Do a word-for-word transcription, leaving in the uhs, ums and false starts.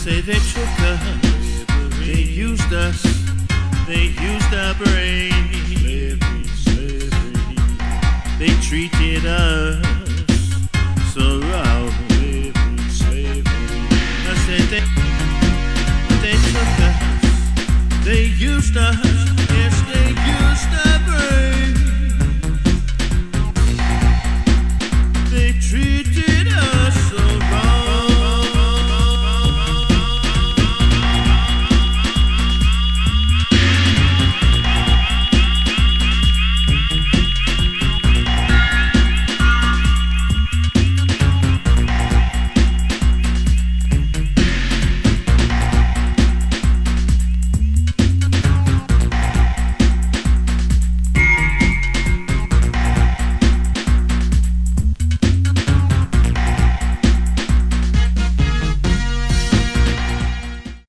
say they took us, they used us, they used our brain. Slavery, slavery. They treated us so rough. Slavery, slavery. I said they, they took us, they used us.